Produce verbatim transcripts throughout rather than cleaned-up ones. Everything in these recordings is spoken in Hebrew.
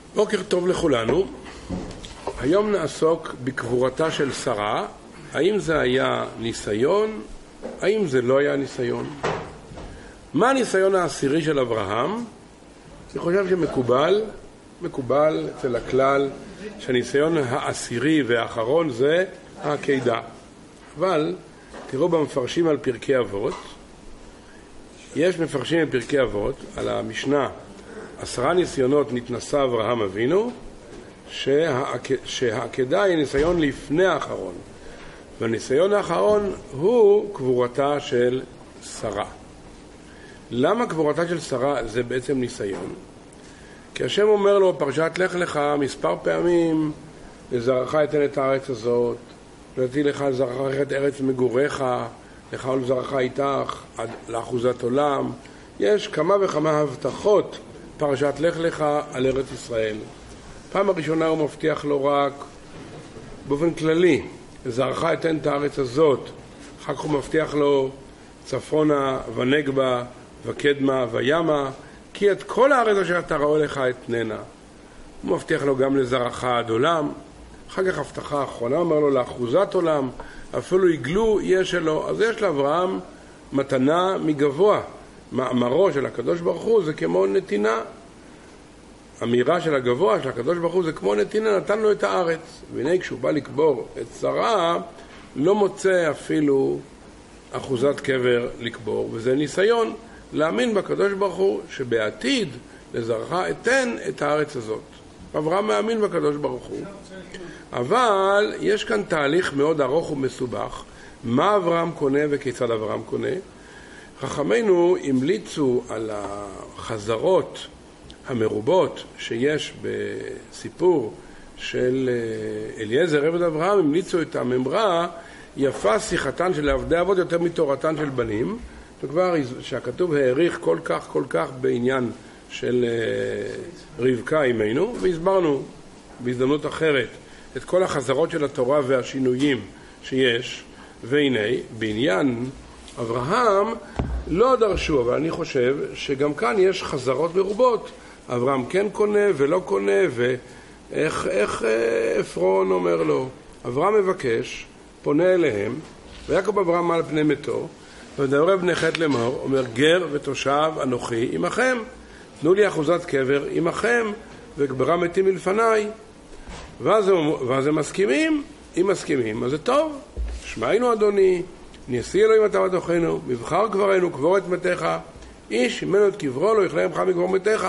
בוקר טוב לכולנו. היום נעסוק בקבורתה של שרה. האם זה היה ניסיון? האם זה לא היה ניסיון? מה הניסיון העשירי של אברהם? אני חושב שמקובל, מקובל אצל הכלל שהניסיון העשירי והאחרון זה העקידה. אבל תראו במפרשים על פרקי אבות, יש מפרשים בפרקי אבות על המשנה עשרה ניסיונות נתנסה אברהם אבינו, שהעקדה היא ניסיון לפני האחרון, והניסיון האחרון הוא קבורתה של שרה. למה קבורתה של שרה זה בעצם ניסיון? כי השם אומר לו פרשת לך לך מספר פעמים, לזרעך אתן את הארץ הזאת, ונתתי לך לזרעך את ארץ מגוריך, לך ולזרעך איתך עד לאחוזת עולם. יש כמה וכמה הבטחות פרשת לך לך על ארץ ישראל. פעם הראשונה הוא מבטיח לו רק באופן כללי, לזרעך אתן את הארץ הזאת. אחר כך הוא מבטיח לו צפונה ונגבה וקדמה וימה, כי את כל הארץ אשר אתה רואה לך אתננה. הוא מבטיח לו גם לזרעך עד עולם. אחר כך הבטחה האחרונה אומר לו לאחוזת עולם, אפילו יגלו יהיה שלו. אז יש לאברהם מתנה מגבוה. מאמרו של הקדוש ברוך הוא זה כמו נתינה. אמירה של הגבוה של הקדוש ברוך הוא זה כמו נתינה, נתן לו את הארץ. והנה כשהוא בא לקבור את שרה, לא מוצא אפילו אחוזת קבר לקבור, וזה ניסיון להאמין בקדוש ברוך הוא שבעתיד לזרעך אתן את הארץ הזאת. אברהם מאמין בקדוש ברוך הוא, אבל יש כאן תהליך מאוד ארוך ומסובך. מה אברהם קונה וכיצד אברהם קונה? חכמינו המליצו על החזרות המרובות שיש בסיפור של אליעזר עבד אברהם. המליצו את הממרה יפה שיחתן של עבדי אבות יותר מתורתן של בנים, וכבר שהכתוב העריך כל כך כל כך בעניין של רבקה אימנו, והסברנו בהזדמנות אחרת את כל החזרות של התורה והשינויים שיש. והנה בעניין אברהם לא דרשו, אבל אני חושב שגם כאן יש חזרות מרובות. אברהם כן קונה ולא קונה, ואיך איך אפרון אומר לו. אברהם מבקש, פונה אליהם, ויעקב אברהם על פני מתו, ודברי בני חטא לאמור, אומר גר ותושב אנוכי עמכם, תנו לי אחוזת קבר עמכם, וקברה מתים מלפניי. ואז, ואז הם מסכימים, אם מסכימים, אז זה טוב. שמענו אדוני, נשיא אלוהים אתה בתוכנו, מבחר קברנו, קבור את מתיך, איש ממנו את קברו לא יכלה ימך מקבור מתיך.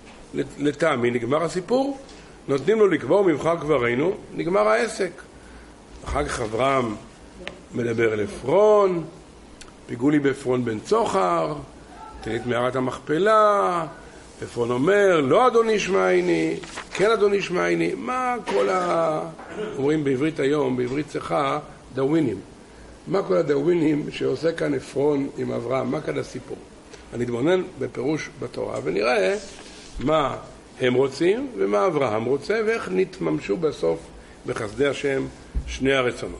לטעמי נגמר הסיפור, נותנים לו לקבור מבחר קברנו, נגמר העסק. אחר כך אברהם מדבר אל אפרון, פיגעו לי באפרון בן צוחר, תן את מערת המכפלה. אפרון אומר לא אדוני שמעיני, כן אדוני שמעיני. מה כל ה... אומרים בעברית היום, בעברית צחה, דאווינים. מה כל הדאווינים שעושה כאן אפרון עם אברהם? מה כאן הסיפור? אני אתבונן בפירוש בתורה ונראה מה הם רוצים ומה אברהם רוצה, ואיך נתממשו בסוף בחסדי השם שני הרצונות.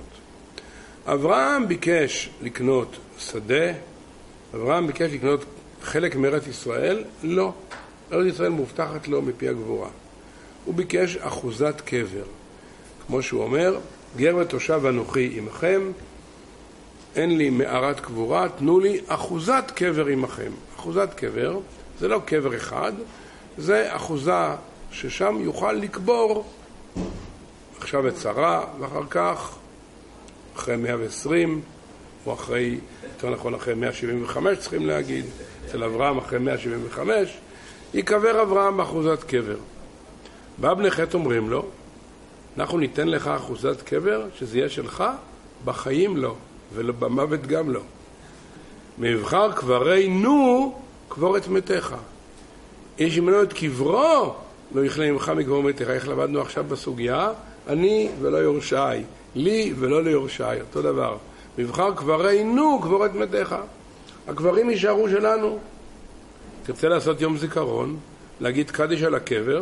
אברהם ביקש לקנות שדה, אברהם ביקש לקנות חלק מארץ ישראל, לא. ארץ ישראל מובטחת לו מפי הגבורה. הוא ביקש אחוזת קבר. כמו שהוא אומר, גר ותושב אנוכי עמכם, אין לי מערת קבורה, תנו לי אחוזת קבר עמכם. אחוזת קבר זה לא קבר אחד, זה אחוזה ששם יוכל לקבור עכשיו את שרה, ואחר כך אחרי מאה ועשרים, או אחרי, יותר נכון אחרי מאה שבעים וחמש צריכים להגיד, אצל אברהם אחרי מאה שבעים וחמש, יקבר אברהם באחוזת קבר. בא בני חטא אומרים לו, אנחנו ניתן לך אחוזת קבר שזה יהיה שלך, בחיים לא, ובמוות גם לא. מבחר קברנו, קבור את מתיך. איש ימנו את קברו, לא יכלה ממך מקבור מתיך. איך למדנו עכשיו בסוגיה? אני ולא יורשי, לי ולא ליורשי, אותו דבר. מבחר קברנו, קבור את מתיך. הקברים יישארו שלנו. תרצה לעשות יום זיכרון, להגיד קדיש על הקבר,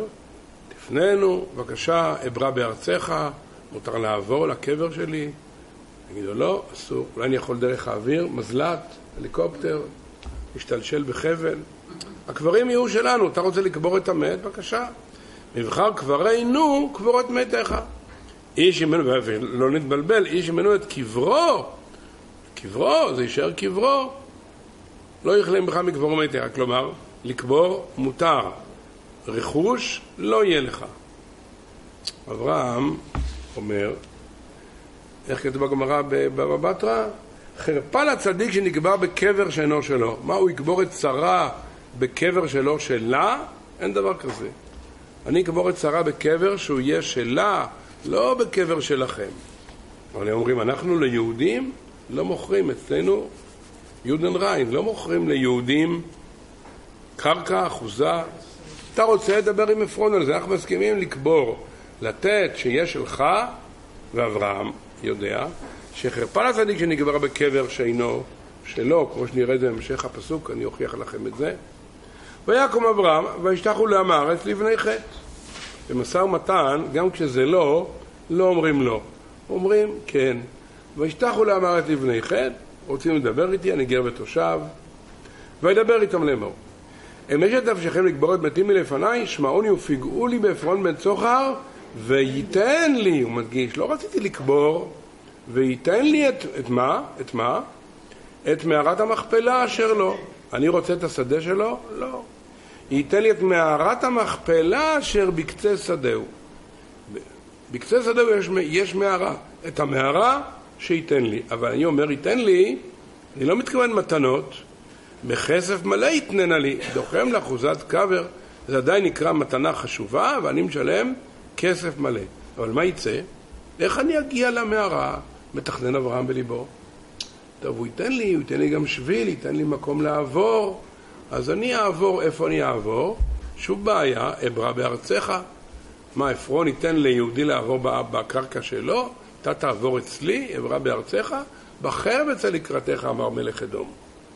תפננו, בבקשה, אברא בארצך, מותר לעבור לקבר שלי. תגידו לא, אסור. אולי אני יכול דרך האוויר, מזלת, הליקופטר, להשתלשל בחבל. הקברים יהיו שלנו. אתה רוצה לקבור את המת? בבקשה. מבחר קברינו קברות מתיך. איש ימנו, לא נתבלבל, איש ימנו את קברו, קברו, זה יישאר קברו, לא יכלם בך מקברו מתיך. כלומר, לקבור מותר, רכוש לא יהיה לך. אברהם אומר, איך כתוב בגמרא בבבא בתרא? חרפה לצדיק שנקבר בקבר שאינו שלו. מה, הוא יקבור את שרה בקבר שלו שלה? אין דבר כזה. אני אקבור את שרה בקבר שהוא יהיה שלה, לא בקבר שלכם. אבל הם אומרים, אנחנו ליהודים לא מוכרים, אצלנו יודן ריין, לא מוכרים ליהודים קרקע, אחוזה. אתה רוצה לדבר עם עפרון על זה, אנחנו מסכימים לקבור, לתת שיהיה שלך, ואברהם יודע, שחרפה לצדיק שנקבר בקבר שאינו שלו, כמו שנראה את זה בהמשך הפסוק, אני אוכיח לכם את זה. ויקום אברהם, וישתחו לעם הארץ לבני חטא. במשא ומתן, גם כשזה לא, לא אומרים לא. אומרים כן. וישתחו לעם הארץ לבני חטא, רוצים לדבר איתי, אני גר ותושב, וידבר איתם לאמור. אם יש את נפשכם לקבור את מתים מלפניי, שמעוני ופיגעו לי בעפרון בן צוחר, וייתן לי, הוא מדגיש, לא רציתי לקבור, וייתן לי את, את מה? את מה? את מערת המכפלה אשר לו. אני רוצה את השדה שלו? לא. ייתן לי את מערת המכפלה אשר בקצה שדהו. בקצה שדהו יש, יש מערה. את המערה שייתן לי. אבל אני אומר, ייתן לי, אני לא מתכוון מתנות, בכסף מלא יתננה לי, דוחם לאחוזת קבר, זה עדיין נקרא מתנה חשובה, ואני משלם כסף מלא. אבל מה יצא? איך אני אגיע למערה? מתכנן אברהם בליבו. טוב, הוא ייתן לי, הוא ייתן לי גם שביל, ייתן לי מקום לעבור. אז אני אעבור, איפה אני אעבור? שוב בעיה, אברע בארצך. מה, עפרון ייתן ליהודי לעבור בקרקע שלו? אתה תעבור אצלי, אברע בארצך? בחרב אצל לקראתך, אמר מלך אדום.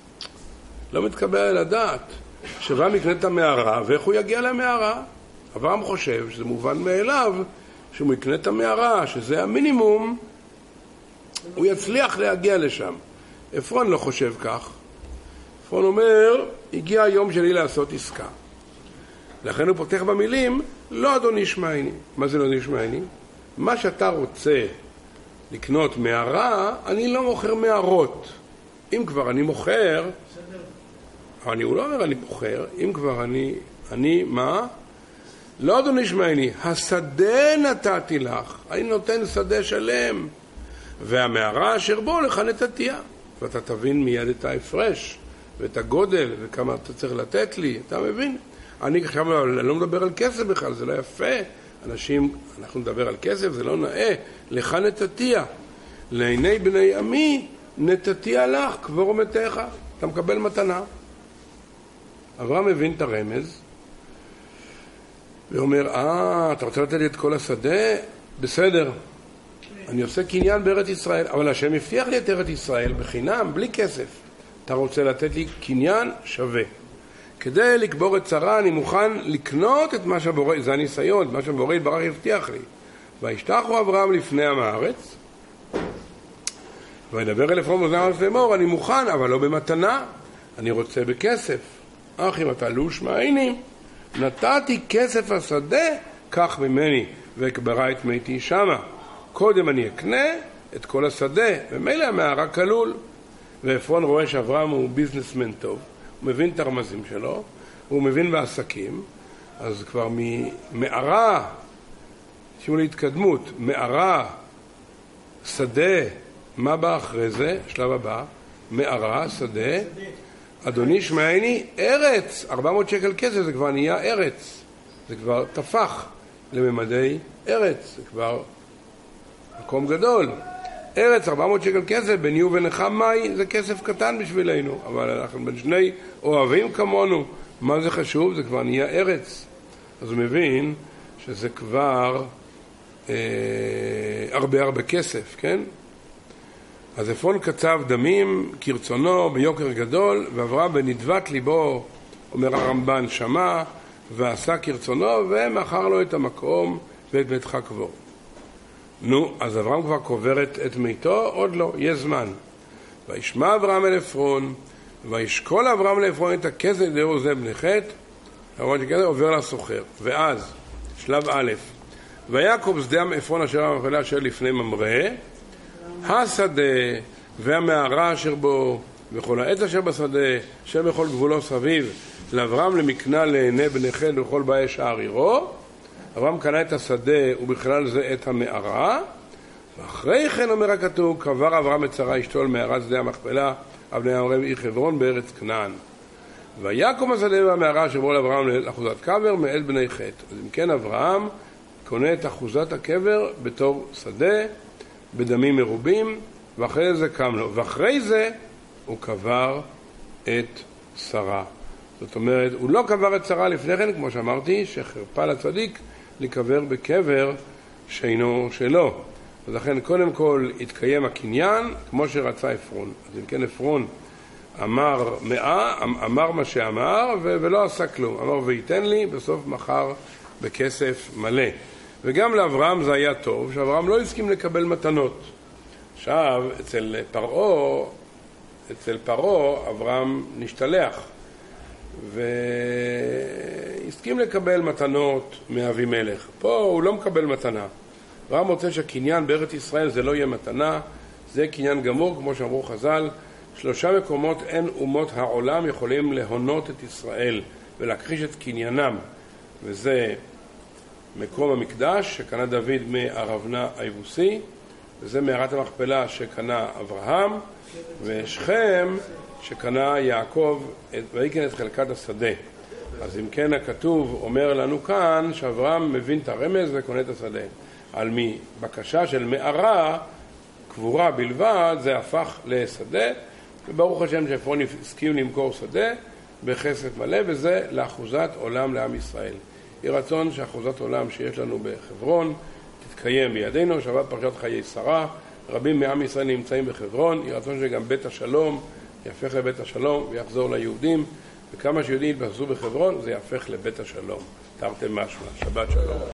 לא מתקבל על הדעת. שאברהם יקנה את המערה, ואיך הוא יגיע למערה? אברהם חושב שזה מובן מאליו, שהוא יקנה את המערה, שזה המינימום, הוא יצליח להגיע לשם. עפרון לא חושב כך. עפרון אומר, הגיע היום שלי לעשות עסקה. לכן הוא פותח במילים, לא אדוני שמעני. מה זה לא אדוני שמעני? מה שאתה רוצה לקנות מערה, אני לא מוכר מערות. אם כבר אני מוכר, אני הוא לא אומר אני מוכר, אם כבר אני, אני מה? לא אדוני שמעני, השדה נתתי לך, אני נותן שדה שלם, והמערה אשר בו לך נתתיה. ואתה תבין מיד את ההפרש, ואת הגודל, וכמה אתה צריך לתת לי, אתה מבין? אני עכשיו לא מדבר על כסף בכלל, זה לא יפה. אנשים, אנחנו נדבר על כסף, זה לא נאה. לך נתתיה, לעיני בני עמי נתתיה לך, קבור מתיך, אתה מקבל מתנה. אברהם מבין את הרמז, ואומר, אה, אתה רוצה לתת לי את כל השדה? בסדר, אני עושה קניין בארץ ישראל, אבל השם הבטיח לי את ארץ ישראל בחינם, בלי כסף. אתה רוצה לתת לי קניין שווה. כדי לקבור את שרה, אני מוכן לקנות את מה שהבורא, זה הניסיון, מה שהבורא יתברך הבטיח לי. וישתחו אברהם לפני עם הארץ, וידבר אל עפרון ואוזניו לאמור, אני מוכן, אבל לא במתנה, אני רוצה בכסף. אך אם אתה לא שמעני, נתתי כסף השדה, כך ממני, ואקברה את מתי שמה. קודם אני אקנה את כל השדה, ומילא המערה כלול. ועפרון רואה שאברהם הוא ביזנסמן טוב, הוא מבין את הרמזים שלו, הוא מבין בעסקים, אז כבר ממערה, שימו להתקדמות, מערה, שדה, מה בא אחרי זה? שלב הבא, מערה, שדה, אדוני שמעני, ארץ, ארבע מאות שקל כסף, זה כבר נהיה ארץ, זה כבר תפח לממדי ארץ, זה כבר מקום גדול. ארץ, ארבע מאות שקל כסף, ביני ובינך מאי, זה כסף קטן בשבילנו, אבל אנחנו בין שני אוהבים כמונו, מה זה חשוב? זה כבר נהיה ארץ. אז הוא מבין שזה כבר אה, הרבה הרבה כסף, כן? אז עפרון קצב דמים כרצונו ביוקר גדול, ואברהם בנדבת ליבו, אומר הרמב"ן, שמע ועשה כרצונו, ומכר לו את המקום ואת ביתך קבור. נו, אז אברהם כבר קובר את, את מיתו? עוד לא, יש זמן. וישמע אברהם אל עפרון, וישקול אברהם לעפרון את הכסף דהו זה בני חטא, למרות שכסף עובר לסוחר. ואז, שלב א', ויקום שדה עפרון אשר המחפלה אשר לפני ממרא, השדה והמערה אשר בו וכל העץ אשר בשדה אשר בכל גבולו סביב לאברהם למקנה לעיני בני חת וכל באי שער עירו. אברהם קנה את השדה ובכלל זה את המערה, ואחרי כן אומר הכתוב, קבר אברהם את שרה אשתו על מערת שדה המכפלה אבני ממרא בעיר חברון בארץ כנען. ויקום השדה והמערה אשר בו לאברהם לאחוזת קבר מאת בני חת. אז אם כן אברהם קונה את אחוזת הקבר בתור שדה בדמים מרובים, ואחרי זה קם לו, ואחרי זה הוא קבר את שרה. זאת אומרת, הוא לא קבר את שרה לפני כן, כמו שאמרתי, שחרפה לצדיק לקבר בקבר שאינו שלו. אז לכן קודם כל התקיים הקניין כמו שרצה עפרון. אז אם כן עפרון אמר מאה, אמר מה שאמר ולא עשה כלום. אמר וייתן לי, בסוף מחר בכסף מלא. וגם לאברהם זה היה טוב, שאברהם לא הסכים לקבל מתנות. עכשיו אצל פרעה, אצל פרעה אברהם נשתלח והסכים לקבל מתנות מאבימלך. פה הוא לא מקבל מתנה. אברהם רוצה שהקניין בארץ ישראל זה לא יהיה מתנה, זה קניין גמור, כמו שאמרו חז"ל, שלושה מקומות אין אומות העולם יכולים להונות את ישראל ולהכחיש את קניינם, וזה מקום המקדש שקנה דוד מארבנה היבוסי, וזה מערת המכפלה שקנה אברהם, ושכם שקנה יעקב ויקן את חלקת השדה. אז אם כן הכתוב אומר לנו כאן שאברהם מבין את הרמז וקונה את השדה. על מבקשה של מערה, קבורה בלבד, זה הפך לשדה, וברוך השם שעפרון הסכים למכור שדה בכסף מלא, וזה לאחוזת עולם לעם ישראל. יהי רצון שאחוזת עולם שיש לנו בחברון תתקיים בידינו. שבת פרשת חיי שרה, רבים מעם ישראל נמצאים בחברון. יהי רצון שגם בית השלום יהפך לבית השלום ויחזור ליהודים, וכמה שיהודים יתבססו בחברון זה יהפך לבית השלום. תרתי משמע. שבת שלום.